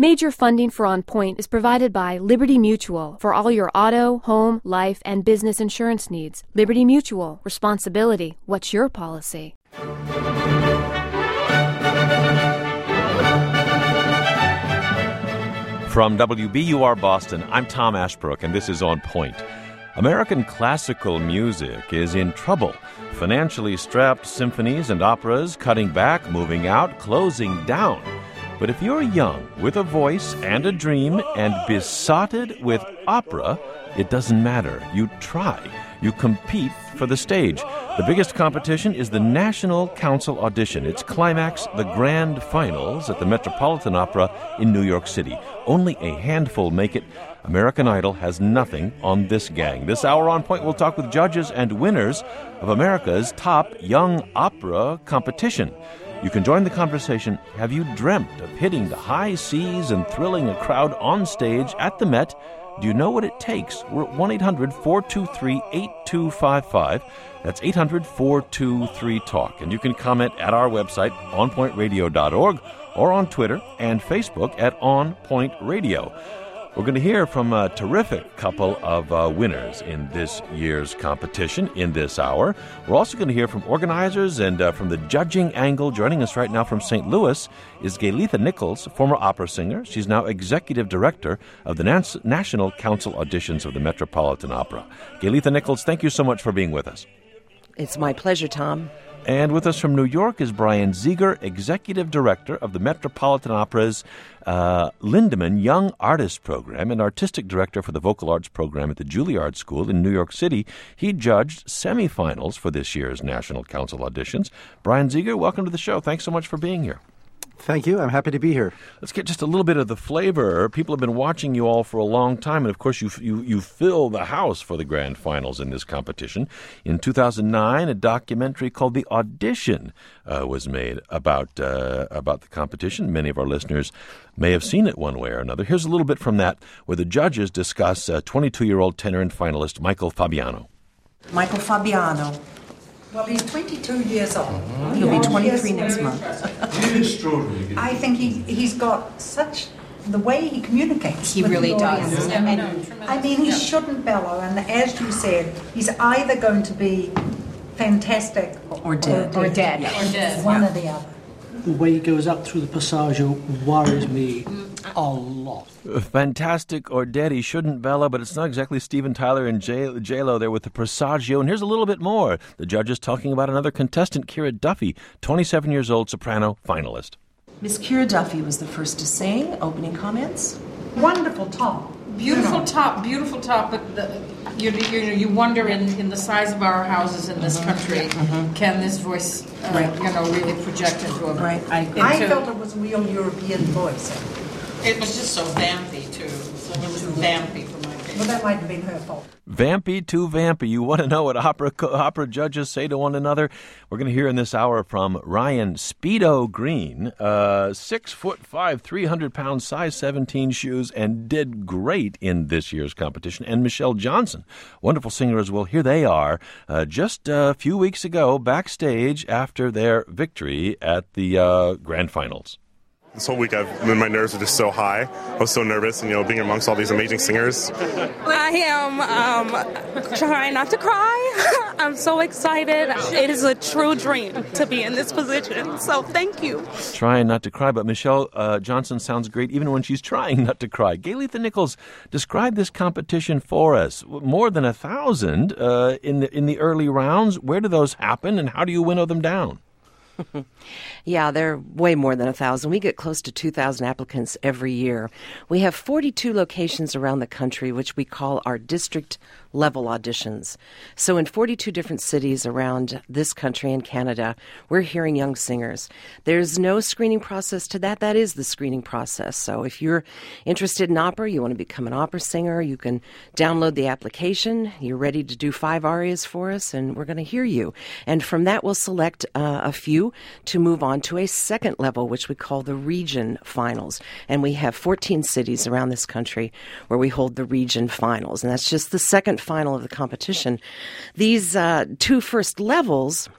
Major funding for On Point is provided by Liberty Mutual for all your auto, home, life, and business insurance needs. Liberty Mutual. Responsibility. What's your policy? From WBUR Boston, I'm Tom Ashbrook, and this is On Point. American classical music is in trouble. Financially strapped symphonies and operas cutting back, moving out, closing down. But if you're young, with a voice and a dream, and besotted with opera, it doesn't matter. You try. You compete for the stage. The biggest competition is the National Council Audition. Its climax, the grand finals at the Metropolitan Opera in New York City. Only a handful make it. American Idol has nothing on this gang. This hour On Point, we'll talk with judges and winners of America's top young opera competition. You can join the conversation. Have you dreamt of hitting the high seas and thrilling a crowd on stage at the Met? Do you know what it takes? We're at 1-800-423-8255. That's 800-423-TALK. And you can comment at our website, onpointradio.org, or on Twitter and Facebook at On Point Radio. We're going to hear from a terrific couple of winners in this year's competition in this hour. We're also going to hear from organizers and from the judging angle. Joining us right now from St. Louis is Galitha Nichols, former opera singer. She's now executive director of the National Council Auditions of the Metropolitan Opera. Galitha Nichols, thank you so much for being with us. It's my pleasure, Tom. And with us from New York is Brian Ziegler, Executive Director of the Metropolitan Opera's Lindemann Young Artist Program and Artistic Director for the Vocal Arts Program at the Juilliard School in New York City. He judged semifinals for this year's National Council auditions. Brian Ziegler, welcome to the show. Thanks so much for being here. Thank you. I'm happy to be here. Let's get just a little bit of the flavor. People have been watching you all for a long time, and of course you fill the house for the grand finals in this competition. In 2009, a documentary called The Audition was made about the competition. Many of our listeners may have seen it one way or another. Here's a little bit from that, where the judges discuss 22-year-old tenor and finalist Michael Fabiano. Michael Fabiano. Well, he's 22 years old. He'll be 23 next month. Extraordinary. I think he's got such the way he communicates. He with really the audience. does. I mean, he shouldn't bellow, and as you said, he's either going to be fantastic or dead. Or dead. One or the other. The way he goes up through the passaggio worries me a lot. Fantastic or dead, he shouldn't bellow, but it's not exactly Steven Tyler and J-Lo there with the Presagio. And here's a little bit more. The judges talking about another contestant, Kira Duffy, 27 years old, soprano, finalist. Miss Kira Duffy was the first to sing. Opening comments? Wonderful top. Beautiful top, but you wonder in the size of our houses in this country, can this voice, really project into a... Right. I felt it was a real European voice. It was just so vampy, too. So it was vampy for my taste. Well, that might have been her fault. Vampy to vampy. You want to know what opera judges say to one another? We're going to hear in this hour from Ryan Speedo Green, 6'5", 300 pounds, size 17 shoes, and did great in this year's competition. And Michelle Johnson, wonderful singer as well. Here they are, just a few weeks ago, backstage after their victory at the grand finals. This whole week my nerves are just so high. I was so nervous, and being amongst all these amazing singers. I am trying not to cry. I'm so excited. It is a true dream to be in this position, so thank you. Trying not to cry, but Michelle Johnson sounds great even when she's trying not to cry. Galitha Nichols, describe this competition for us. More than 1,000 in the early rounds. Where do those happen, and how do you winnow them down? Yeah, they're way more than 1,000. We get close to 2,000 applicants every year. We have 42 locations around the country, which we call our district-level auditions. So in 42 different cities around this country and Canada, we're hearing young singers. There's no screening process to that. That is the screening process. So if you're interested in opera, you want to become an opera singer, you can download the application. You're ready to do 5 arias for us, and we're going to hear you. And from that, we'll select a few to move on to a second level, which we call the region finals. And we have 14 cities around this country where we hold the region finals. And that's just the second final of the competition. These 2 first levels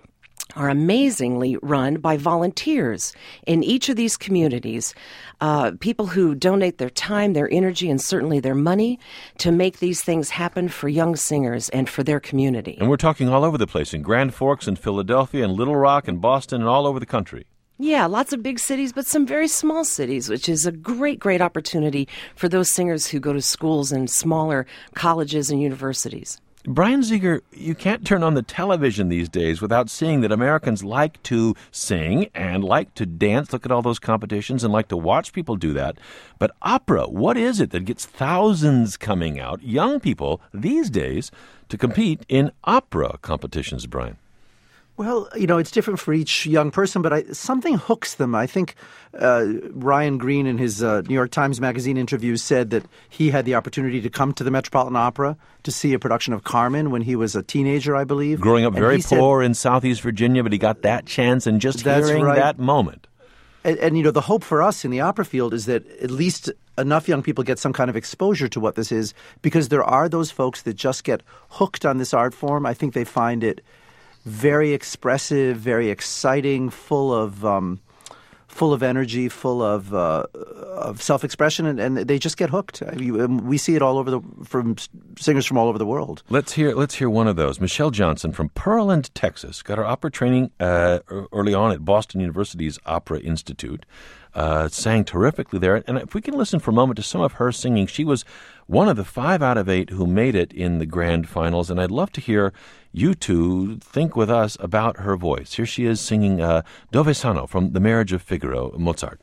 are amazingly run by volunteers in each of these communities, people who donate their time, their energy, and certainly their money to make these things happen for young singers and for their community. And we're talking all over the place, in Grand Forks and Philadelphia and Little Rock and Boston and all over the country. Yeah, lots of big cities, but some very small cities, which is a great, great opportunity for those singers who go to schools and smaller colleges and universities. Brian Ziegert, you can't turn on the television these days without seeing that Americans like to sing and like to dance, look at all those competitions, and like to watch people do that. But opera, what is it that gets thousands coming out, young people these days, to compete in opera competitions, Brian? Well, it's different for each young person, but something hooks them. I think Ryan Green in his New York Times Magazine interview said that he had the opportunity to come to the Metropolitan Opera to see a production of Carmen when he was a teenager, I believe. Growing up very poor in Southeast Virginia, but he got that chance, and just hearing that moment. And the hope for us in the opera field is that at least enough young people get some kind of exposure to what this is, because there are those folks that just get hooked on this art form. I think they find it very expressive, very exciting, full of energy, full of self-expression, and they just get hooked. We see it all over from singers from all over the world. Let's hear one of those. Michelle Johnson from Pearland, Texas, got her opera training early on at Boston University's Opera Institute. Sang terrifically there. And if we can listen for a moment to some of her singing, she was one of the 5 out of 8 who made it in the grand finals, and I'd love to hear you two think with us about her voice. Here she is singing Dove Sono from The Marriage of Figaro, Mozart.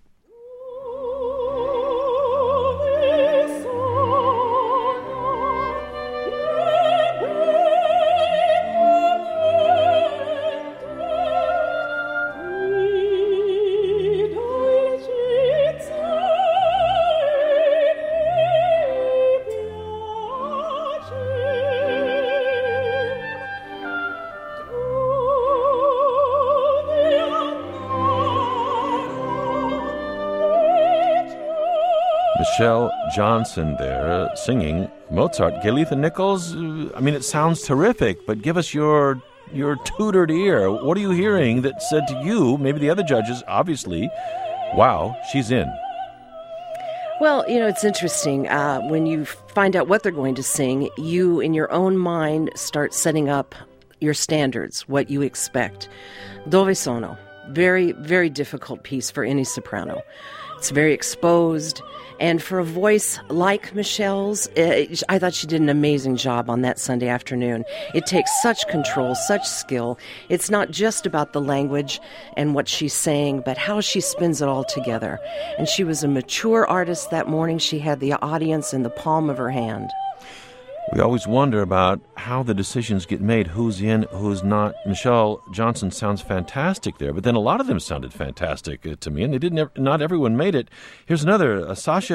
Michelle Johnson there singing Mozart. Galitha Nichols, it sounds terrific, but give us your tutored ear. What are you hearing that said to you, maybe the other judges, obviously, wow, she's in? Well, it's interesting. When you find out what they're going to sing, you, in your own mind, start setting up your standards, what you expect. Dove Sono, very, very difficult piece for any soprano. It's very exposed, and for a voice like Michelle's, I thought she did an amazing job on that Sunday afternoon. It takes such control, such skill. It's not just about the language and what she's saying, but how she spins it all together. And she was a mature artist that morning. She had the audience in the palm of her hand. We always wonder about how the decisions get made, who's in, who's not. Michelle Johnson sounds fantastic there, but then a lot of them sounded fantastic to me, and they didn't. Not everyone made it. Here's another, Sasha.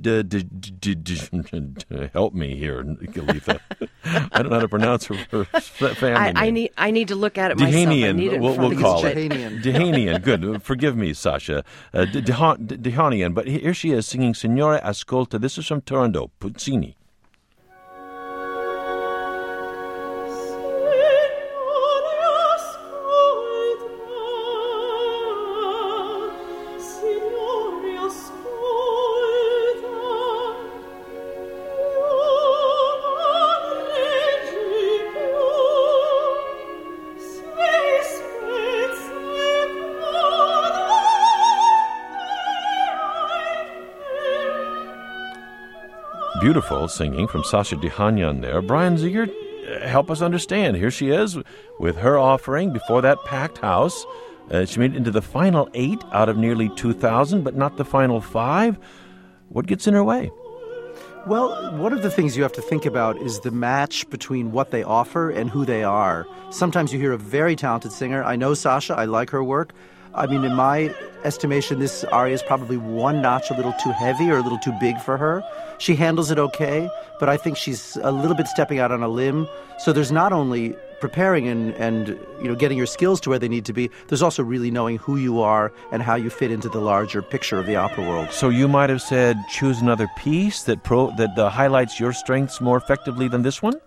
Help me here, Galitha. I don't know how to pronounce her family name. I need to look at it myself. Dehanian, we'll call it. Dehanian. Good. Forgive me, Sasha. Dehanian. But here she is singing Signore Ascolta. This is from Turandot, Puccini. Beautiful singing from Sasha Dehanian there. Brian Ziegert, help us understand. Here she is with her offering before that packed house. She made it into the final 8 out of nearly 2,000, but not the final 5. What gets in her way? Well, one of the things you have to think about is the match between what they offer and who they are. Sometimes you hear a very talented singer. I know Sasha. I like her work. In my estimation, this aria is probably one notch a little too heavy or a little too big for her. She handles it okay, but I think she's a little bit stepping out on a limb. So there's not only preparing and getting your skills to where they need to be, there's also really knowing who you are and how you fit into the larger picture of the opera world. So you might have said choose another piece that highlights your strengths more effectively than this one?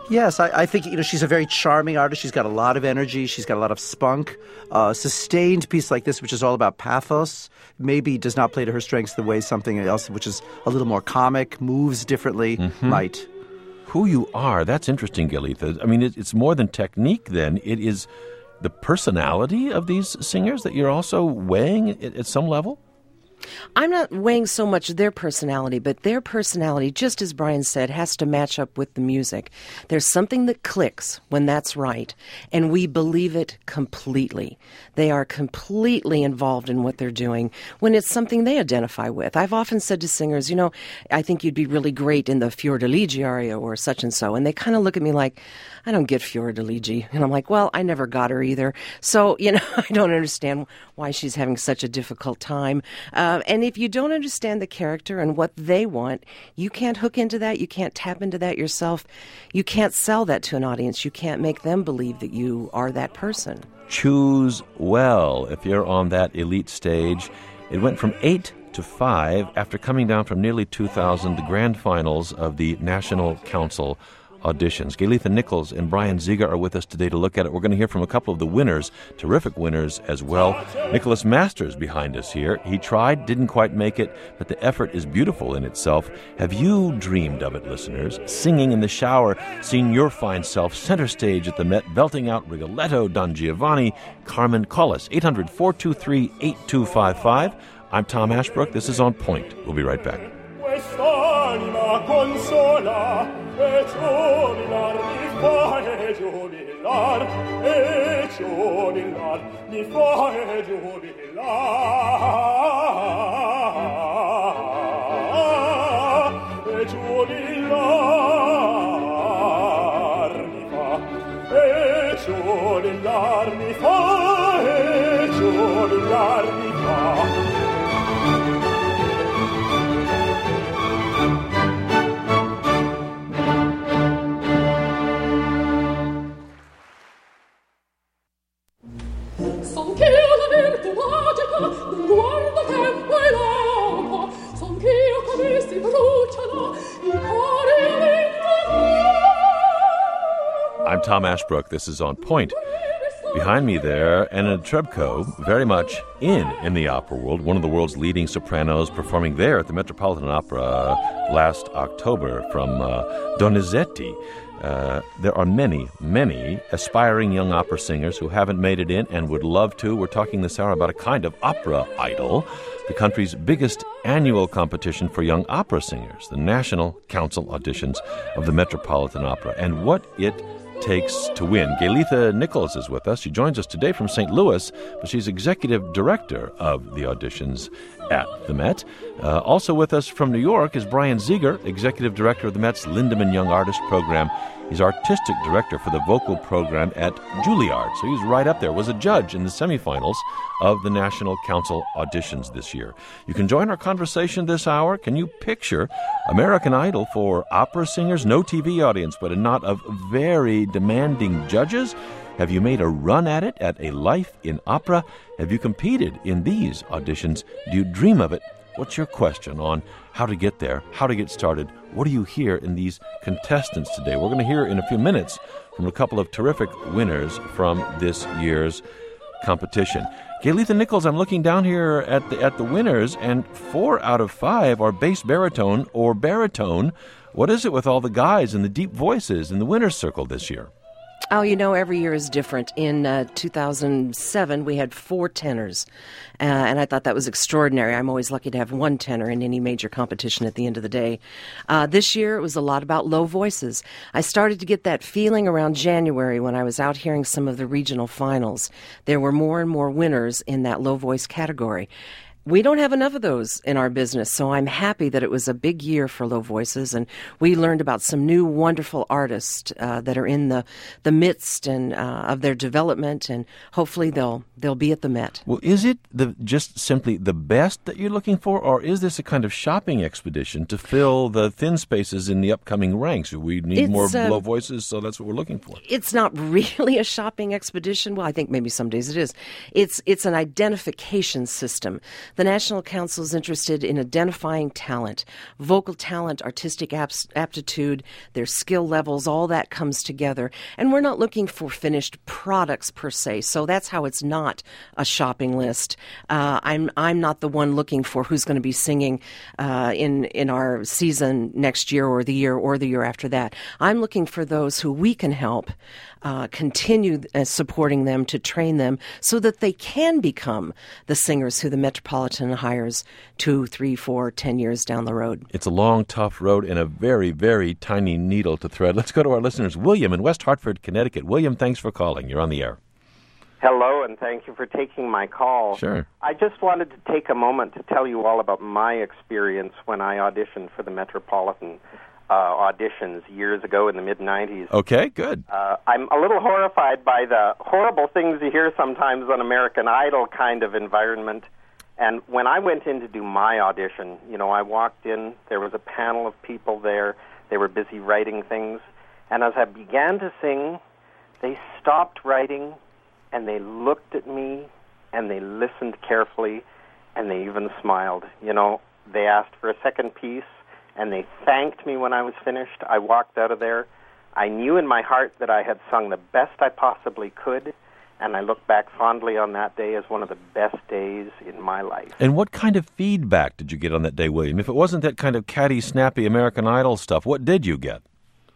Yes, I think she's a very charming artist. She's got a lot of energy. She's got a lot of spunk. Sustained piece like this, which is all about pathos, maybe does not play to her strengths the way something else, which is a little more comic, moves differently, might. Who you are, that's interesting, Galitha. I mean, it's more than technique then. It is the personality of these singers that you're also weighing at some level? I'm not weighing so much their personality, but their personality, just as Brian said, has to match up with the music. There's something that clicks when that's right, and we believe it completely. They are completely involved in what they're doing when it's something they identify with. I've often said to singers, I think you'd be really great in the Fiordiligi aria or such and so, and they kind of look at me like, I don't get Fiordiligi. And I'm like, well, I never got her either. So, I don't understand why she's having such a difficult time. And if you don't understand the character and what they want, you can't hook into that. You can't tap into that yourself. You can't sell that to an audience. You can't make them believe that you are that person. Choose well if you're on that elite stage. It went from 8 to 5 after coming down from nearly 2,000, the grand finals of the National Council auditions. Galitha Nichols and Brian Ziga are with us today to look at it. We're going to hear from a couple of the winners, terrific winners as well. Nicholas Masters behind us here. He tried, didn't quite make it, but the effort is beautiful in itself. Have you dreamed of it, listeners? Singing in the shower, seeing your fine self center stage at the Met, belting out Rigoletto, Don Giovanni, Carmen Callas. 800-423-8255. I'm Tom Ashbrook. This is On Point. We'll be right back. Quest'anima consola e giubilar mi fa e giubilar e giubilar mi fa e giubilar e giubilar mi fa e giubilar mi fa e giubilar mi fa. I'm Tom Ashbrook. This is On Point. Behind me there, Anna Trebko, very much in the opera world, one of the world's leading sopranos, performing there at the Metropolitan Opera last October from Donizetti. There are many, many aspiring young opera singers who haven't made it in and would love to. We're talking this hour about a kind of opera idol, the country's biggest annual competition for young opera singers, the National Council auditions of the Metropolitan Opera, and what it takes to win. Galitha Nichols is with us. She joins us today from St. Louis, but she's executive director of the auditions at the Met. Also with us from New York is Brian Ziga, executive director of the Met's Lindemann Young Artist Program. He's artistic director for the vocal program at Juilliard, so he's right up there. Was a judge in the semifinals of the National Council auditions this year. You can join our conversation this hour. Can you picture American Idol for opera singers? No TV audience, but a knot of very demanding judges. Have you made a run at it at A Life in Opera? Have you competed in these auditions? Do you dream of it? What's your question on how to get there, how to get started? What do you hear in these contestants today? We're going to hear in a few minutes from a couple of terrific winners from this year's competition. Galitha Nichols, I'm looking down here at the winners, and 4 out of 5 are bass baritone or baritone. What is it with all the guys and the deep voices in the winner's circle this year? Oh, every year is different. In 2007, we had 4 tenors, and I thought that was extraordinary. I'm always lucky to have 1 tenor in any major competition at the end of the day. This year, it was a lot about low voices. I started to get that feeling around January when I was out hearing some of the regional finals. There were more and more winners in that low voice category. We don't have enough of those in our business, so I'm happy that it was a big year for low voices, and we learned about some new wonderful artists that are in the midst and of their development, and hopefully they'll be at the Met. Well, is it just simply the best that you're looking for, or is this a kind of shopping expedition to fill the thin spaces in the upcoming ranks? We need more low voices, so that's what we're looking for. It's not really a shopping expedition. Well, I think maybe some days it is. It's an identification system The National Council is interested in identifying talent, vocal talent, artistic aptitude, their skill levels, all that comes together. And we're not looking for finished products per se, so that's how it's not a shopping list. I'm not the one looking for who's going to be singing in our season next year or the year after that. I'm looking for those who we can help continue supporting them, to train them so that they can become the singers who the Metropolitan hires 2, 3, 4, 10 years down the road. It's a long, tough road and a very, very tiny needle to thread. Let's go to our listeners. William in West Hartford, Connecticut. William, thanks for calling. You're on the air. Hello, and thank you for taking my call. Sure. I just wanted to take a moment to tell you all about my experience when I auditioned for the Metropolitan auditions years ago in the mid-'90s. Okay, good. I'm a little horrified by the horrible things you hear sometimes on American Idol kind of environment. And when I went in to do my audition, I walked in, there was a panel of people there. They were busy writing things. And as I began to sing, they stopped writing, and they looked at me, and they listened carefully, and they even smiled. They asked for a second piece, and they thanked me when I was finished. I walked out of there. I knew in my heart that I had sung the best I possibly could, and I look back fondly on that day as one of the best days in my life. And what kind of feedback did you get on that day, William? If it wasn't that kind of catty, snappy American Idol stuff, what did you get?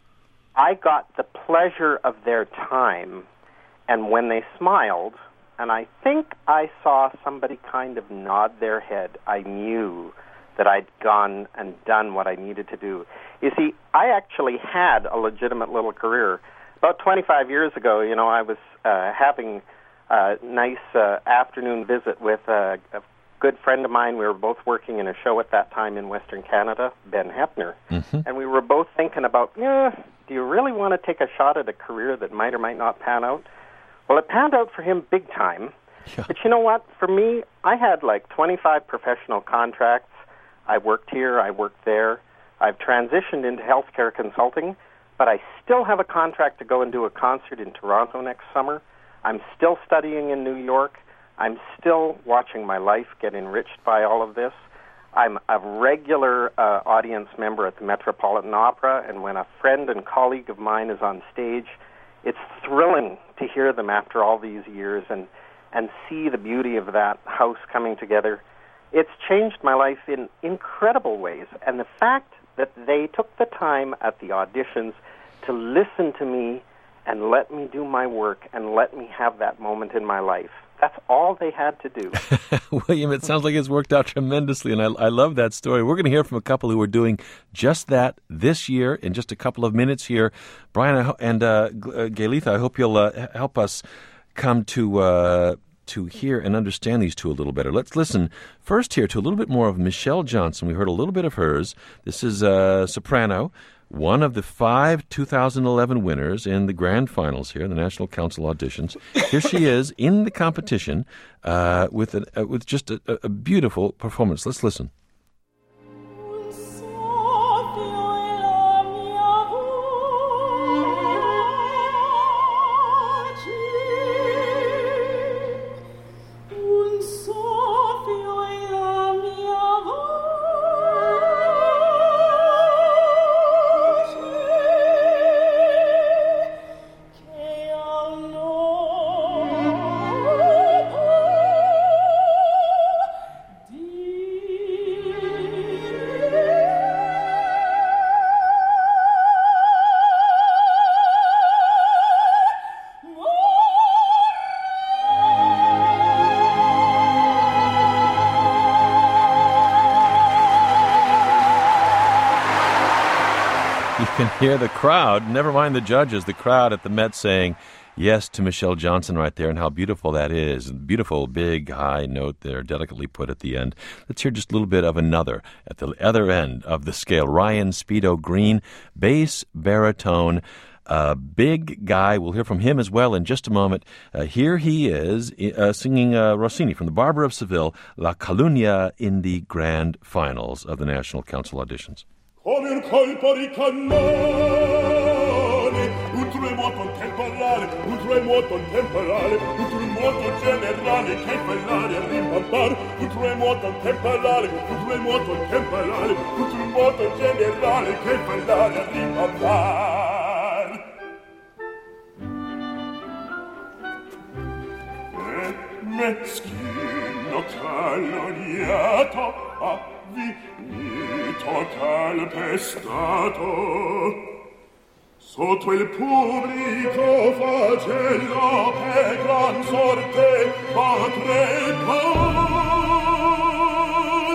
I got the pleasure of their time, and when they smiled, and I think I saw somebody kind of nod their head, I knew that I'd gone and done what I needed to do. You see, I actually had a legitimate little career. About 25 years ago, I was having a nice afternoon visit with a good friend of mine. We were both working in a show at that time in Western Canada, Ben Heppner. Mm-hmm. And we were both thinking about, do you really want to take a shot at a career that might or might not pan out? Well, it panned out for him big time. Yeah. But you know what? For me, I had like 25 professional contracts. I worked here, I worked there. I've transitioned into healthcare consulting, but I still have a contract to go and do a concert in Toronto next summer. I'm still studying in New York. I'm still watching my life get enriched by all of this. I'm a regular audience member at the Metropolitan Opera, and when a friend and colleague of mine is on stage, it's thrilling to hear them after all these years and see the beauty of that house coming together. It's changed my life in incredible ways, and the fact that they took the time at the auditions to listen to me and let me do my work and let me have that moment in my life, that's all they had to do. William, it sounds like it's worked out tremendously, and I love that story. We're going to hear from a couple who are doing just that this year in just a couple of minutes here. Brian and Gaelitha, I hope you'll help us come to hear and understand these two a little better. Let's listen first here to a little bit more of Michelle Johnson. We heard a little bit of hers. This is soprano, one of the 5 2011 winners in the grand finals here, the National Council auditions. Here she is in the competition with just a beautiful performance. Let's listen. You can hear the crowd, never mind the judges, the crowd at the Met saying yes to Michelle Johnson right there, and how beautiful that is. Beautiful, big, high note there, delicately put at the end. Let's hear just a little bit of another at the other end of the scale. Ryan Speedo Green, bass, baritone, big guy. We'll hear from him as well in just a moment. Here he is singing Rossini from the Barber of Seville, La Calunnia, in the grand finals of the National Council auditions. Come un colpo di cannone, tremoto temporale, un tremoto temporale, un tremoto generale che fa l'aria rimbombar, un tremoto temporale, un tremoto temporale, un tremoto generale che fa l'aria rimbombar. Meschino calunniato, avvinito calpestato, sotto il pubblico flagello per gran sorte fa trepar.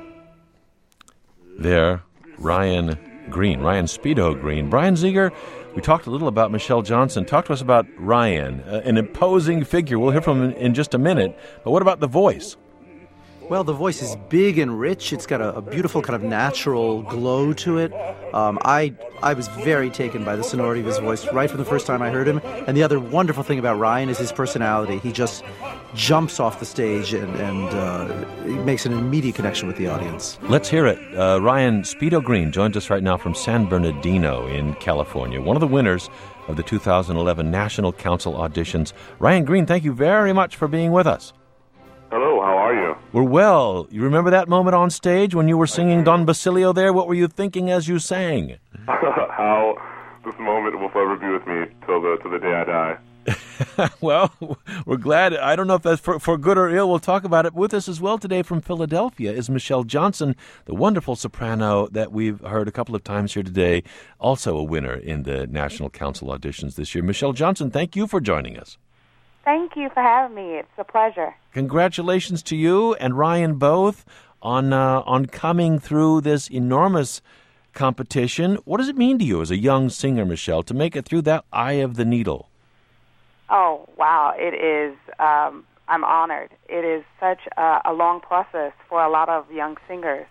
There, Ryan Green, Ryan Speedo Green. Brian Ziegler, we talked a little about Michelle Johnson. Talk to us about Ryan, an imposing figure. We'll hear from him in just a minute. But what about the voice? Well, the voice is big and rich. It's got a beautiful kind of natural glow to it. I was very taken by the sonority of his voice right from the first time I heard him. And the other wonderful thing about Ryan is his personality. He just jumps off the stage and he makes an immediate connection with the audience. Let's hear it. Ryan Speedo Green joins us right now from San Bernardino in California, one of the winners of the 2011 National Council auditions. Ryan Green, thank you very much for being with us. Hello, how are you? We're well. You remember that moment on stage when you were singing Don Basilio there? What were you thinking as you sang? How this moment will forever be with me till the day I die. Well, we're glad. I don't know if that's for good or ill. We'll talk about it. With us as well today from Philadelphia is Michelle Johnson, the wonderful soprano that we've heard a couple of times here today, also a winner in the National Council auditions this year. Michelle Johnson, thank you for joining us. Thank you for having me. It's a pleasure. Congratulations to you and Ryan both on coming through this enormous competition. What does it mean to you as a young singer, Michelle, to make it through that eye of the needle? Oh, wow. It is, I'm honored. It is such a long process for a lot of young singers.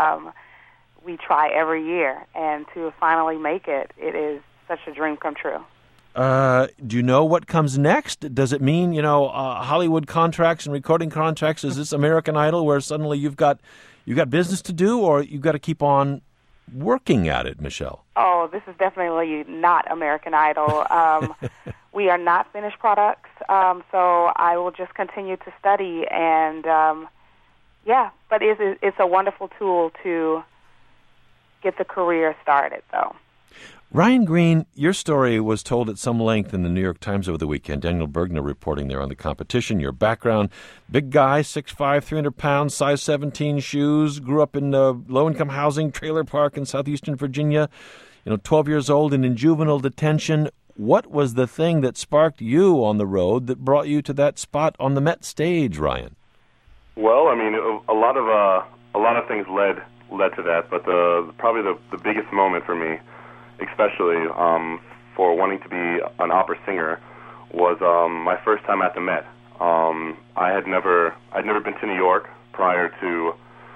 We try every year, and to finally make it, it is such a dream come true. Do you know what comes next? Does it mean, Hollywood contracts and recording contracts? Is this American Idol where suddenly you've got business to do, or you've got to keep on working at it, Michelle? Oh, this is definitely not American Idol. We are not finished products, so I will just continue to study, and but it's a wonderful tool to get the career started, though. Ryan Green, your story was told at some length in the New York Times over the weekend. Daniel Bergner reporting there on the competition. Your background, big guy, 6'5", 300 pounds, size 17 shoes, grew up in low-income housing, trailer park in southeastern Virginia, 12 years old and in juvenile detention. What was the thing that sparked you on the road that brought you to that spot on the Met stage, Ryan? Well, I mean, a lot of things led to that, but probably the biggest moment for me, especially for wanting to be an opera singer, was my first time at the Met. I'd never been to New York prior to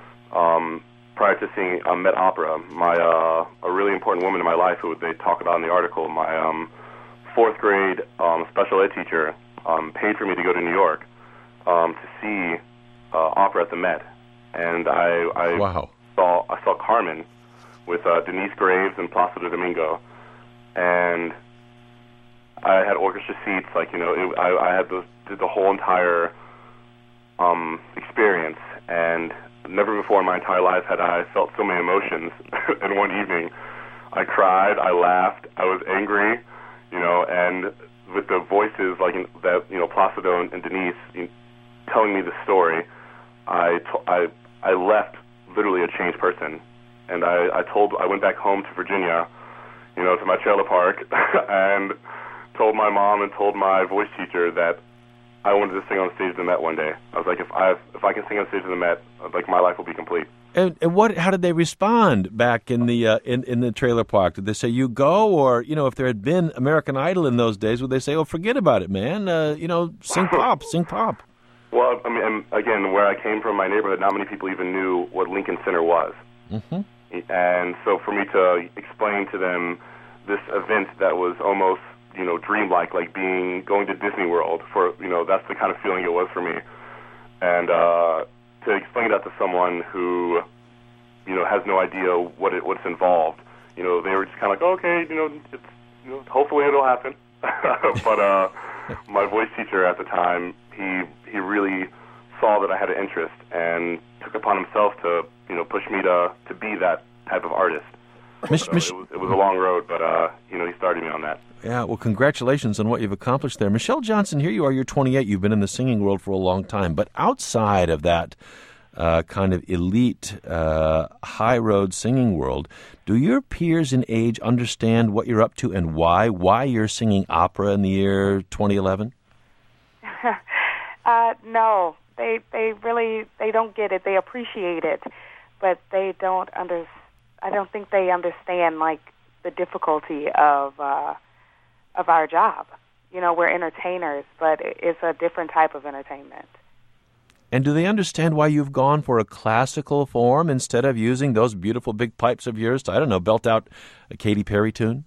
seeing a Met Opera. A really important woman in my life, who they talk about in the article, my fourth grade special ed teacher, paid for me to go to New York to see opera at the Met, and I saw Carmen with Denise Graves and Placido Domingo, and I had orchestra seats. I had the whole entire experience, and never before in my entire life had I felt so many emotions in one evening. I cried, I laughed, I was angry, and with the voices Placido and Denise telling me the story, I left literally a changed person. And I went back home to Virginia, to my trailer park, and told my mom and told my voice teacher that I wanted to sing on stage at the Met one day. I was like, if I can sing on stage at the Met, my life will be complete. And how did they respond back in the in the trailer park? Did they say you go, or if there had been American Idol in those days, would they say, oh, forget about it, man? Sing pop, sing pop. Well, I mean, and again, where I came from, my neighborhood, not many people even knew what Lincoln Center was. Mm-hmm. And so for me to explain to them this event that was almost, dreamlike, like going to Disney World, for, that's the kind of feeling it was for me. And to explain that to someone who, has no idea what's involved, they were just kind of like, okay, hopefully it'll happen. But my voice teacher at the time, he really saw that I had an interest and took upon himself to push me to be that type of artist. It was a long road, but he started me on that. Yeah, well, congratulations on what you've accomplished there. Michelle Johnson, here you are, you're 28, you've been in the singing world for a long time, but outside of that kind of elite, high road singing world, do your peers in age understand what you're up to and why you're singing opera in the year 2011? No, they don't get it. They appreciate it, but they don't I don't think they understand like the difficulty of our job. We're entertainers, but it's a different type of entertainment. And do they understand why you've gone for a classical form instead of using those beautiful big pipes of yours to, I don't know, belt out a Katy Perry tune?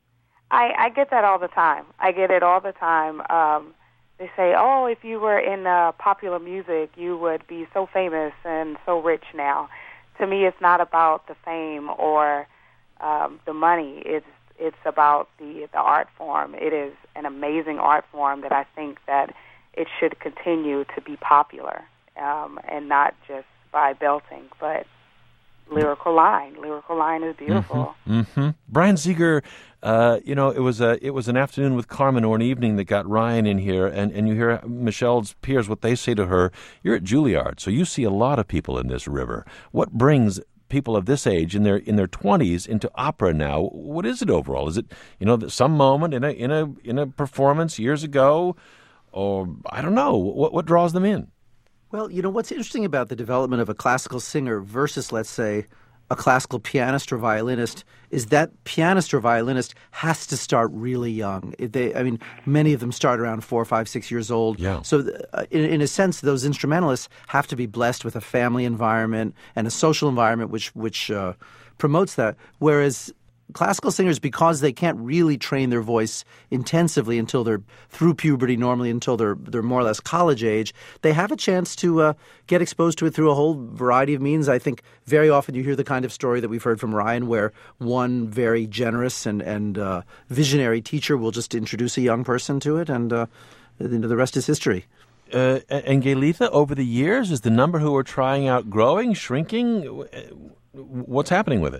I get that all the time. I get it all the time. They say, oh, if you were in popular music, you would be so famous and so rich now. To me, it's not about the fame or the money. It's about the art form. It is an amazing art form that I think that it should continue to be popular, and not just by belting, but lyrical line. Lyrical line is beautiful. Mm-hmm. Brian Ziegler, it was an afternoon with Carmen or an evening that got Ryan in here, and you hear Michelle's peers, what they say to her. You're at Juilliard, so you see a lot of people in this river. What brings people of this age in their 20s into opera now? What is it overall? Is it some moment in a performance years ago? Or, I don't know, what draws them in? Well, what's interesting about the development of a classical singer versus, let's say, a classical pianist or violinist is that pianist or violinist has to start really young. Many of them start around 4, 5, 6 years old. Yeah. So, in a sense, those instrumentalists have to be blessed with a family environment and a social environment which promotes that, whereas classical singers, because they can't really train their voice intensively until they're through puberty, normally until they're more or less college age, they have a chance to get exposed to it through a whole variety of means. I think very often you hear the kind of story that we've heard from Ryan, where one very generous and visionary teacher will just introduce a young person to it, and the rest is history. And Gaelitha, over the years, is the number who are trying out growing, shrinking? What's happening with it?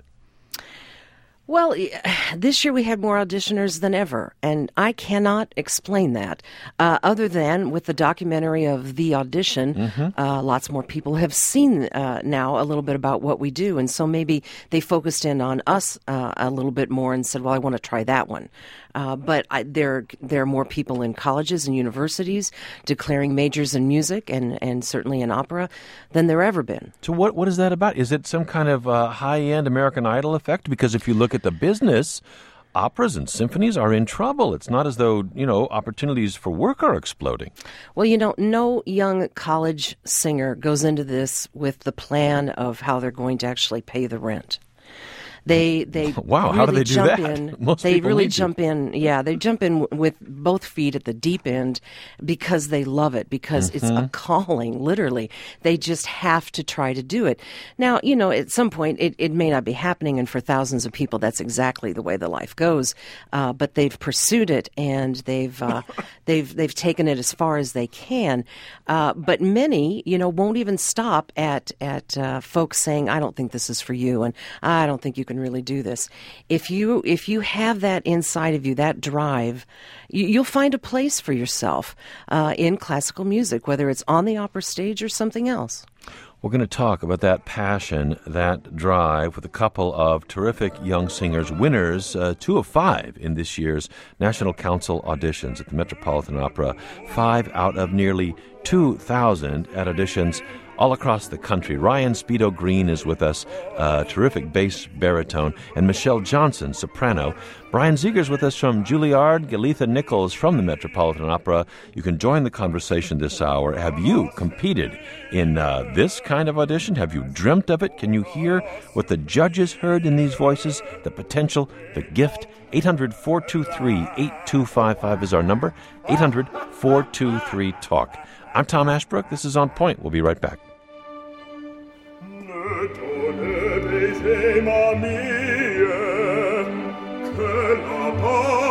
Well, this year we had more auditioners than ever, and I cannot explain that other than with the documentary of The Audition, lots more people have seen now a little bit about what we do, and so maybe they focused in on us a little bit more and said, well, I want to try that one. But there are more people in colleges and universities declaring majors in music and certainly in opera than there ever been. So what is that about? Is it some kind of high-end American Idol effect? Because if you look at the business, operas and symphonies are in trouble. It's not as though, opportunities for work are exploding. Well, no young college singer goes into this with the plan of how they're going to actually pay the rent. They wow, really how do they do that? They really jump in. Yeah, they jump in with both feet at the deep end because they love it, because it's a calling, literally. They just have to try to do it. Now, at some point it may not be happening, and for thousands of people that's exactly the way the life goes. But they've pursued it, and they've taken it as far as they can. But many, won't even stop at folks saying, I don't think this is for you, and I don't think you can really do this. If you have that inside of you, that drive, you'll find a place for yourself in classical music, whether it's on the opera stage or something else. We're going to talk about that passion, that drive, with a couple of terrific young singers, winners, 2 of 5 in this year's National Council auditions at the Metropolitan Opera, 5 out of nearly 2,000 at auditions all across the country. Ryan Speedo Green is with us, terrific bass baritone, and Michelle Johnson, soprano. Brian Ziegler's with us from Juilliard, Gaelitha Nichols from the Metropolitan Opera. You can join the conversation this hour. Have you competed in this kind of audition? Have you dreamt of it? Can you hear what the judges heard in these voices? The potential, the gift? 800-423-8255 is our number. 800-423-TALK. I'm Tom Ashbrook. This is On Point. We'll be right back. Mamma mia, che la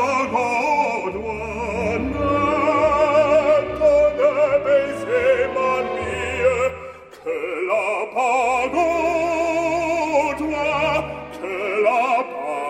ce l'ha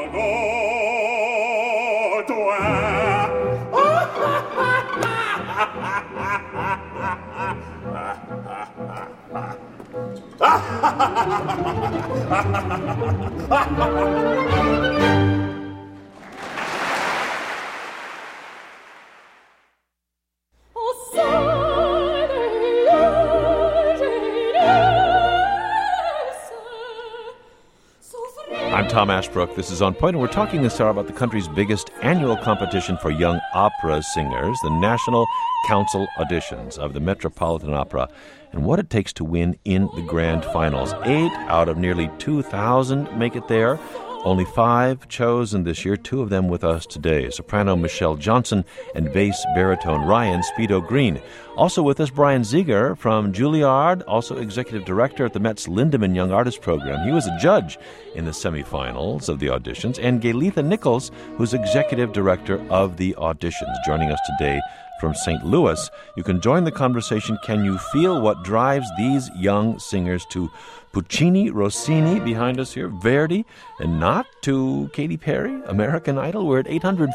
I'm Tom Ashbrook. This is On Point, and we're talking this hour about the country's biggest annual competition for young opera singers, the National Council Auditions of the Metropolitan Opera, and what it takes to win in the grand finals. 8 out of nearly 2,000 make it there. Only 5 chosen this year, 2 of them with us today. Soprano Michelle Johnson and bass baritone Ryan Speedo Green. Also with us, Brian Ziegler from Juilliard, also executive director at the Met's Lindemann Young Artist Program. He was a judge in the semifinals of the auditions. And Galitha Nichols, who's executive director of the auditions, joining us today from St. Louis. You can join the conversation. Can you feel what drives these young singers to Puccini, Rossini behind us here, Verdi, and not to Katy Perry, American Idol? We're at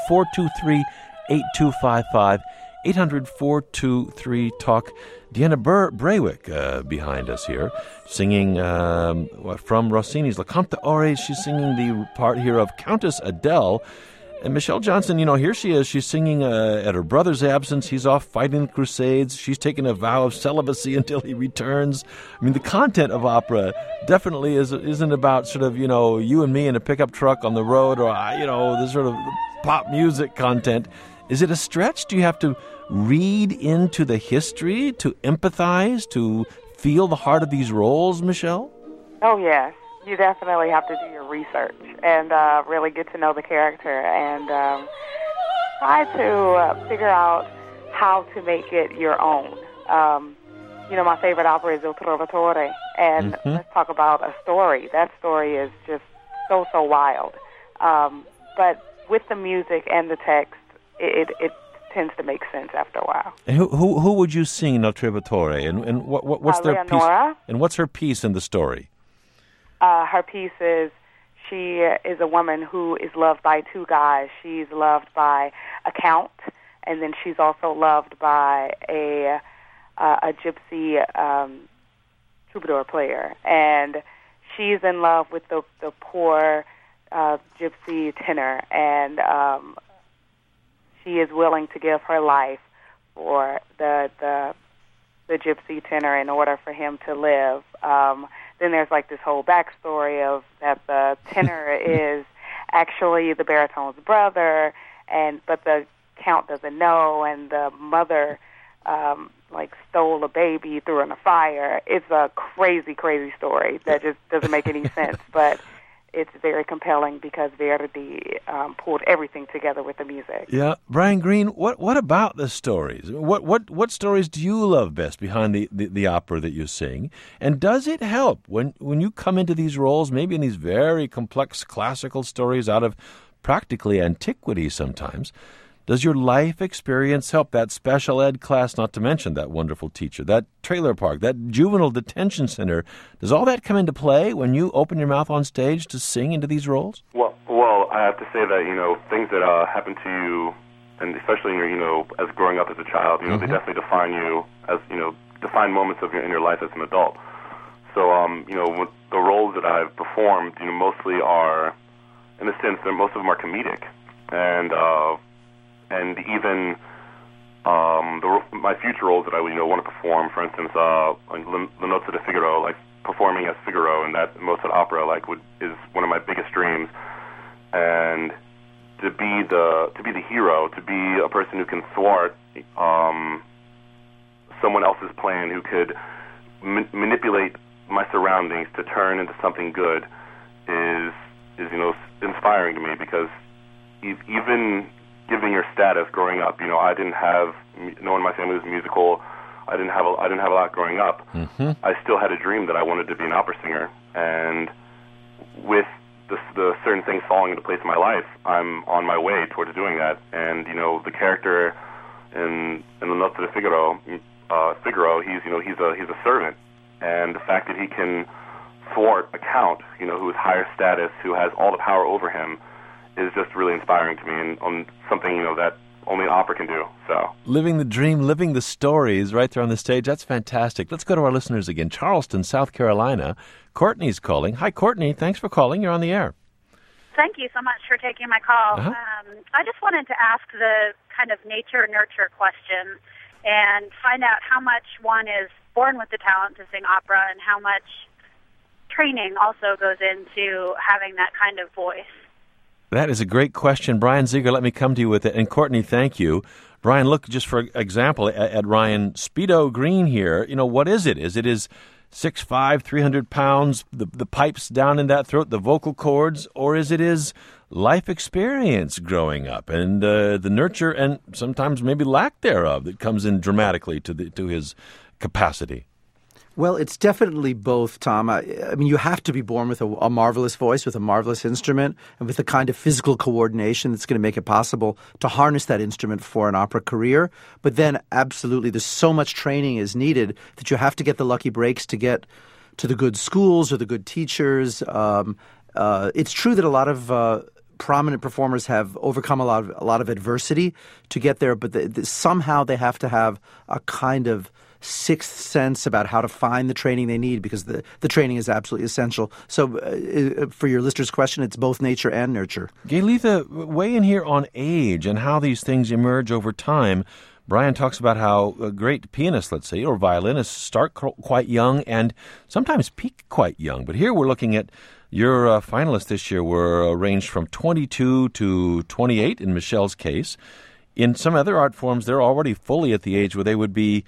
800-423-8255, 800-423-TALK. Deanna Braywick behind us here, singing from Rossini's La Comte d'Ore. She's singing the part here of Countess Adele. And Michelle Johnson, here she is. She's singing at her brother's absence. He's off fighting the Crusades. She's taken a vow of celibacy until he returns. I mean, the content of opera definitely isn't about sort of, you and me in a pickup truck on the road or, the sort of pop music content. Is it a stretch? Do you have to read into the history to empathize, to feel the heart of these roles, Michelle? Oh, yes. You definitely have to do your research and really get to know the character and try to figure out how to make it your own. My favorite opera is Il Trovatore, and let's talk about a story. That story is just so wild. But with the music and the text, it tends to make sense after a while. And who would you sing in Il Trovatore, and what's their Leonora. piece? And what's her piece in the story? Her piece is she is a woman who is loved by 2 guys. She's loved by a count, and then she's also loved by a gypsy troubadour player. And she's in love with the poor gypsy tenor, and she is willing to give her life for the gypsy tenor in order for him to live. Then there's like this whole backstory of that the tenor is actually the baritone's brother, but the count doesn't know, and the mother stole a baby, threw it in a fire. It's a crazy story that just doesn't make any sense, but it's very compelling because Verdi pulled everything together with the music. Yeah, Brian Green, what about the stories? What stories do you love best behind the opera that you sing? And does it help when you come into these roles, maybe in these very complex classical stories out of practically antiquity sometimes? Does your life experience help? That special ed class, not to mention that wonderful teacher, that trailer park, that juvenile detention center, does all that come into play when you open your mouth on stage to sing into these roles? Well, I have to say that, things that happen to you, and especially, as growing up as a child, they definitely define you as, define moments in your life as an adult. So, the roles that I've performed, mostly are, in a sense, most of them are comedic. And even my future roles that I would want to perform, for instance, Le Nozze di Figaro, like performing as Figaro in that Mozart opera, is one of my biggest dreams. And to be the hero, to be a person who can thwart someone else's plan, who could manipulate my surroundings to turn into something good, is inspiring to me, because even given your status growing up, I didn't have, no one in my family was musical. I didn't have a lot growing up. I still had a dream that I wanted to be an opera singer, and with the certain things falling into place in my life, I'm on my way towards doing that. And the character in Le Nozze di Figaro, he's a servant, and the fact that he can thwart a count, who is higher status, who has all the power over him, is just really inspiring to me, and on something, that only opera can do. So living the dream, living the stories right there on the stage. That's fantastic. Let's go to our listeners again. Charleston, South Carolina. Courtney's calling. Hi, Courtney. Thanks for calling. You're on the air. Thank you so much for taking my call. Uh-huh. I just wanted to ask the kind of nature-nurture question and find out how much one is born with the talent to sing opera and how much training also goes into having that kind of voice. That is a great question. Brian Ziegler, let me come to you with it. And Courtney, thank you. Brian, look, just for example, at Ryan Speedo Green here, what is it? Is it his 6'5", 300 pounds, the pipes down in that throat, the vocal cords, or is it his life experience growing up and the nurture and sometimes maybe lack thereof that comes in dramatically to his capacity? Well, it's definitely both, Tom. I mean, you have to be born with a marvelous voice, with a marvelous instrument, and with the kind of physical coordination that's going to make it possible to harness that instrument for an opera career. But then, absolutely, there's so much training is needed that you have to get the lucky breaks to get to the good schools or the good teachers. It's true that a lot of prominent performers have overcome a lot of adversity to get there, but somehow they have to have a kind of sixth sense about how to find the training they need, because the training is absolutely essential. So for your listener's question, it's both nature and nurture. Gaelitha, weigh in here on age and how these things emerge over time. Brian talks about how great pianists, let's say, or violinists start quite young and sometimes peak quite young. But here we're looking at your finalists this year were ranged from 22 to 28 in Michelle's case. In some other art forms, they're already fully at the age where they would be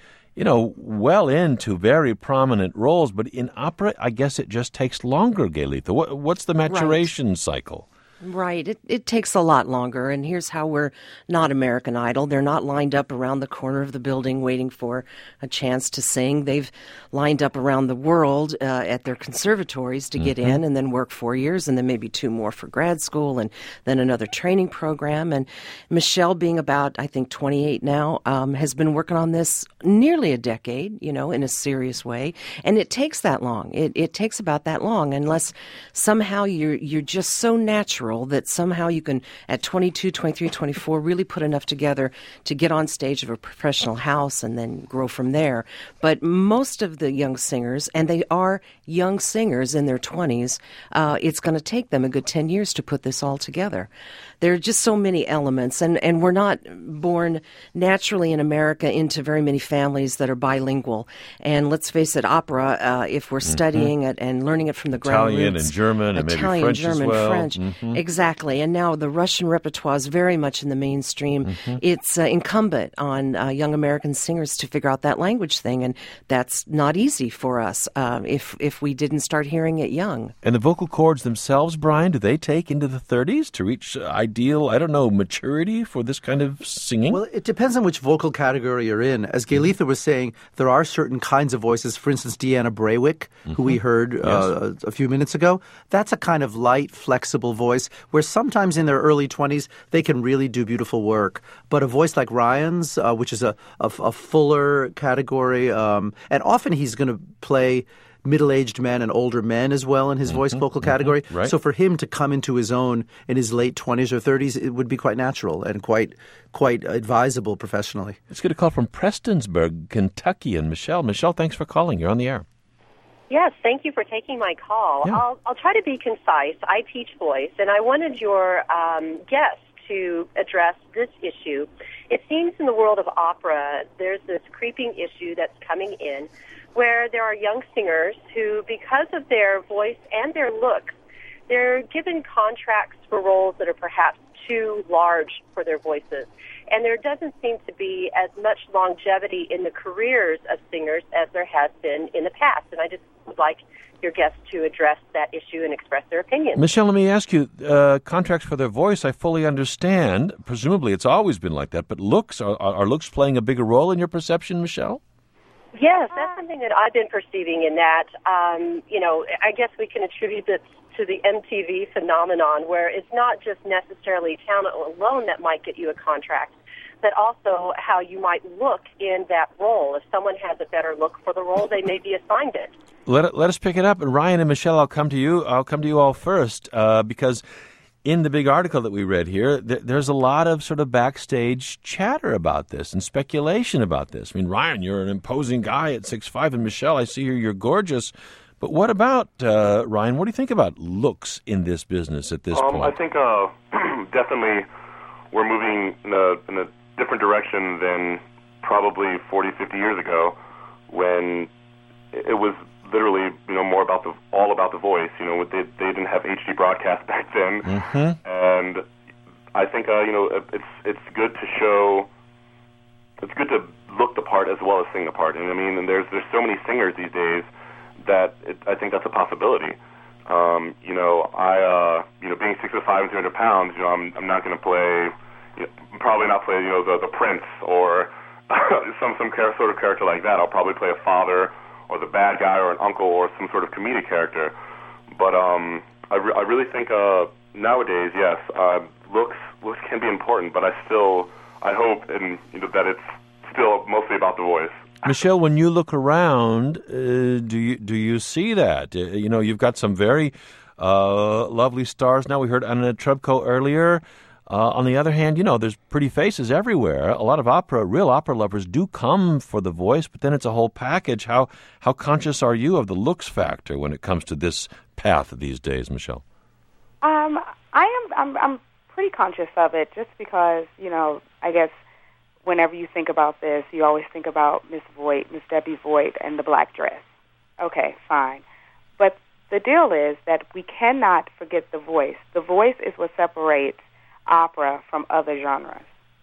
well into very prominent roles. But in opera, I guess it just takes longer, Gaelitha. What's the maturation cycle? Right. It takes a lot longer, and here's how we're not American Idol. They're not lined up around the corner of the building waiting for a chance to sing. They've lined up around the world at their conservatories to get in and then work 4 years and then maybe 2 more for grad school and then another training program. And Michelle, being about, I think, 28 now, has been working on this nearly a decade, in a serious way. And it takes that long. It takes about that long unless somehow you're just so natural that somehow you can, at 22, 23, 24, really put enough together to get on stage of a professional house and then grow from there. But most of the young singers, and they are young singers in their 20s, it's going to take them a good 10 years to put this all together. There are just so many elements, and we're not born naturally in America into very many families that are bilingual. And let's face it, opera, if we're studying it and learning it from the ground Italian roots, and German and Italian, maybe French German, as well. French. Exactly. And now the Russian repertoire is very much in the mainstream. It's incumbent on young American singers to figure out that language thing, and that's not easy for us if we didn't start hearing it young. And the vocal cords themselves, Brian, do they take into the 30s to reach ideal, maturity for this kind of singing? Well, it depends on which vocal category you're in. As Gaelitha was saying, there are certain kinds of voices. For instance, Deanna Braywick, who we heard a few minutes ago, that's a kind of light, flexible voice where sometimes in their early 20s they can really do beautiful work. But a voice like Ryan's, which is a fuller category, and often he's going to play middle-aged men and older men as well in his voice vocal category. Right. So for him to come into his own in his late 20s or 30s, it would be quite natural and quite advisable professionally. Let's get a call from Prestonsburg, Kentucky, and Michelle. Michelle, thanks for calling. You're on the air. Yes, thank you for taking my call. Yeah. I'll try to be concise. I teach voice, and I wanted your guest to address this issue. It seems in the world of opera, there's this creeping issue that's coming in where there are young singers who, because of their voice and their looks, they're given contracts for roles that are perhaps too large for their voices. And there doesn't seem to be as much longevity in the careers of singers as there has been in the past. And I just would like your guests to address that issue and express their opinion. Michelle, let me ask you, contracts for their voice, I fully understand. Presumably it's always been like that, but looks, are looks playing a bigger role in your perception, Michelle? Yes, that's something that I've been perceiving in that, I guess we can attribute it to the MTV phenomenon where it's not just necessarily talent alone that might get you a contract, but also how you might look in that role. If someone has a better look for the role, they may be assigned it. Let us pick it up. And Ryan and Michelle, I'll come to you. I'll come to you all first because in the big article that we read here, there's a lot of sort of backstage chatter about this and speculation about this. I mean, Ryan, you're an imposing guy at 6'5", and Michelle, I see here you're gorgeous. But what about, Ryan, what do you think about looks in this business at this point? I think definitely we're moving in a different direction than probably 40, 50 years ago when it was literally, more all about the voice. They didn't have HD broadcast back then, and I think it's good to show. It's good to look the part as well as sing the part. And and there's so many singers these days that I think that's a possibility. Being 6'5" and 200 pounds, I'm not going to play. Probably not play the Prince or some sort of character like that. I'll probably play a father, or the bad guy, or an uncle, or some sort of comedic character. But I really think nowadays, yes, looks can be important. But I hope that it's still mostly about the voice. Michelle, when you look around, do you see that? You've got some very lovely stars now. We heard Anna Trebko earlier. On the other hand, there's pretty faces everywhere. A lot of real opera lovers do come for the voice, but then it's a whole package. How conscious are you of the looks factor when it comes to this path these days, Michelle? I'm pretty conscious of it, just because I guess whenever you think about this, you always think about Miss Debbie Voigt, and the black dress. Okay, fine, but the deal is that we cannot forget the voice. The voice is what separates opera from other genres.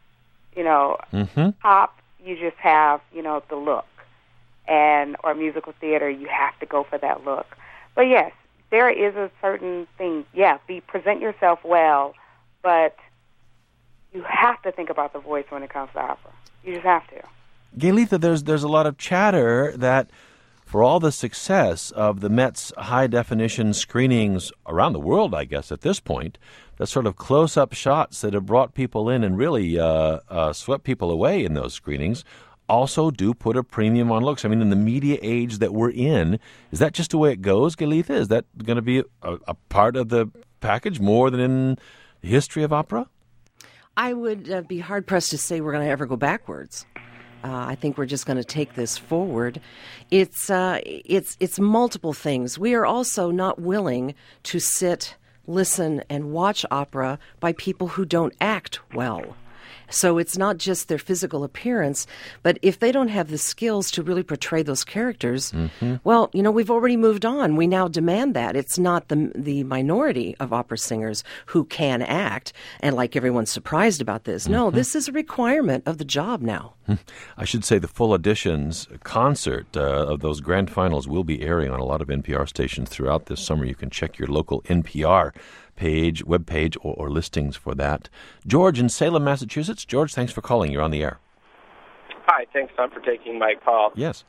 Pop, you just have, the look. Or musical theater, you have to go for that look. But yes, there is a certain thing. Yeah, present yourself well, but you have to think about the voice when it comes to opera. You just have to. Galitha, there's a lot of chatter that for all the success of the Met's high-definition screenings around the world, I guess, at this point, the sort of close-up shots that have brought people in and really swept people away in those screenings also do put a premium on looks. In the media age that we're in, is that just the way it goes, Galitha? Is that going to be a part of the package more than in the history of opera? I would be hard-pressed to say we're going to ever go backwards. I think we're just going to take this forward. It's multiple things. We are also not willing to sit, listen, and watch opera by people who don't act well. So it's not just their physical appearance, but if they don't have the skills to really portray those characters, well, we've already moved on. We now demand that. It's not the minority of opera singers who can act, and like everyone's surprised about this. No, this is a requirement of the job now. I should say the full editions concert of those grand finals will be airing on a lot of NPR stations throughout this summer. You can check your local NPR webpage or listings for that. George in Salem, Massachusetts. George, thanks for calling. You're on the air. Hi, thanks, Tom, for taking my call. Yes.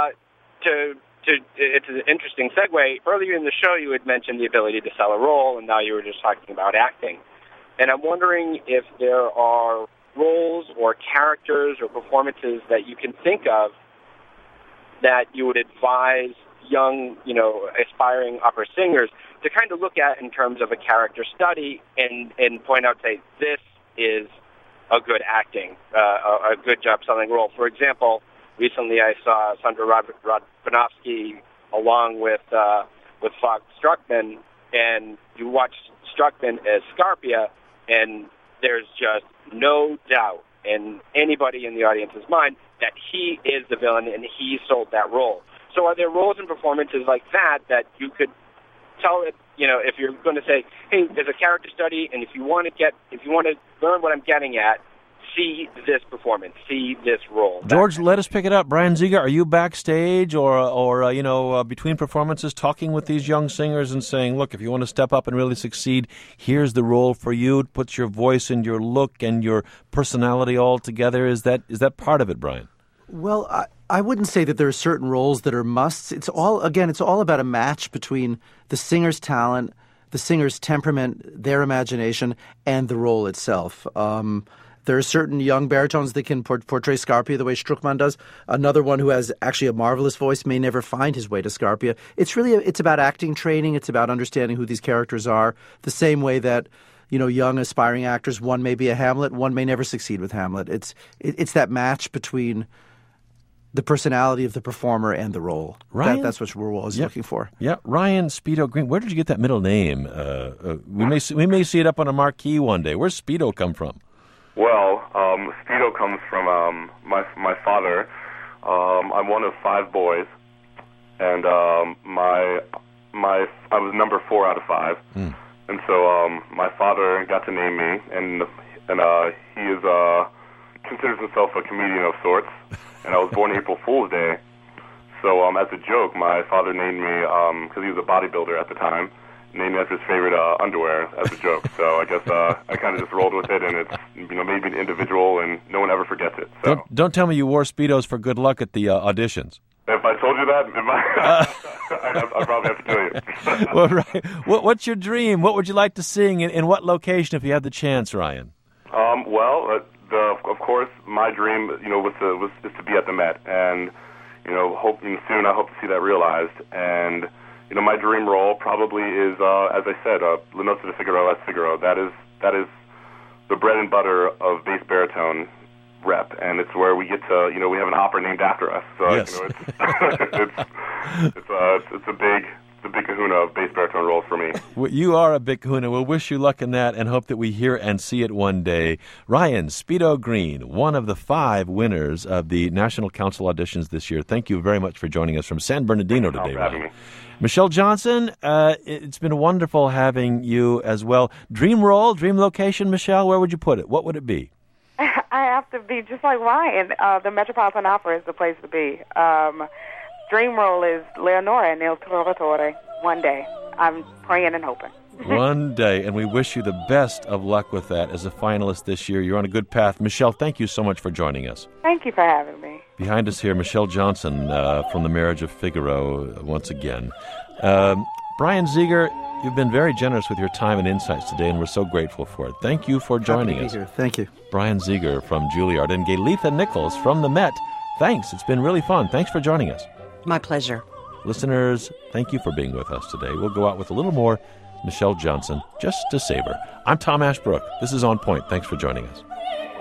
It's an interesting segue. Earlier in the show, you had mentioned the ability to sell a role, and now you were just talking about acting. And I'm wondering if there are roles or characters or performances that you can think of that you would advise young, aspiring opera singers to kind of look at in terms of a character study and point out, say, this is a good acting, a good job selling role. For example, recently I saw Sandra Radvanovsky along with Falk Struckman, and you watch Struckman as Scarpia, and there's just no doubt in anybody in the audience's mind that he is the villain and he sold that role. So are there roles and performances like that you could tell it, if you're going to say, hey, there's a character study, and if you want to learn what I'm getting at, see this performance, see this role. George, let us pick it up. Brian Ziga, are you backstage or between performances talking with these young singers and saying, look, if you want to step up and really succeed, here's the role for you. It puts your voice and your look and your personality all together. Is that part of it, Brian? Well, I wouldn't say that there are certain roles that are musts. It's all about a match between the singer's talent, the singer's temperament, their imagination, and the role itself. There are certain young baritones that can portray Scarpia the way Struckmann does. Another one who has actually a marvelous voice may never find his way to Scarpia. It's about acting training. It's about understanding who these characters are. The same way that, young aspiring actors, one may be a Hamlet, one may never succeed with Hamlet. It's that match between the personality of the performer and the role. Ryan? That's what we're always looking for. Yeah, Ryan Speedo Green. Where did you get that middle name? We may see it up on a marquee one day. Where's Speedo come from? Well, Speedo comes from my father. I'm one of 5 boys, and I was number 4 out of 5. And so my father got to name me, and he is considers himself a comedian of sorts. And I was born April Fool's Day, so as a joke, my father named me because he was a bodybuilder at the time. Named me after his favorite underwear as a joke. So I guess I kind of just rolled with it, and it's made me an individual, and no one ever forgets it. So don't tell me you wore Speedos for good luck at the auditions. If I told you that, I'd probably have to tell you. Well, right. What's your dream? What would you like to sing? In what location, if you had the chance, Ryan? Of course, my dream, was to be at the Met, and soon I hope to see that realized. And my dream role probably is, as I said, Le Nozze di Figaro as Figaro. That is the bread and butter of bass baritone rep, and it's where we get to, we have an opera named after us. So yes. It's a big kahuna of bass baritone role for me. Well, you are a big kahuna. We'll wish you luck in that and hope that we hear and see it one day. Ryan Speedo Green, one of the 5 winners of the National Council auditions this year. Thank you very much for joining us from San Bernardino today, Ryan. Michelle Johnson, it's been wonderful having you as well. Dream role, dream location, Michelle, where would you put it? What would it be? I have to be just like Ryan. The Metropolitan Opera is the place to be. Dream role is Leonora in Il Trovatore. One day. I'm praying and hoping. One day, and we wish you the best of luck with that as a finalist this year. You're on a good path. Michelle, thank you so much for joining us. Thank you for having me. Behind us here, Michelle Johnson from The Marriage of Figaro once again. Brian Ziegler, you've been very generous with your time and insights today, and we're so grateful for it. Thank you for joining us. Here. Thank you. Brian Ziegler from Juilliard and Galitha Nichols from the Met. Thanks. It's been really fun. Thanks for joining us. My pleasure. Listeners, thank you for being with us today. We'll go out with a little more Michelle Johnson just to savor. I'm Tom Ashbrook. This is On Point. Thanks for joining us.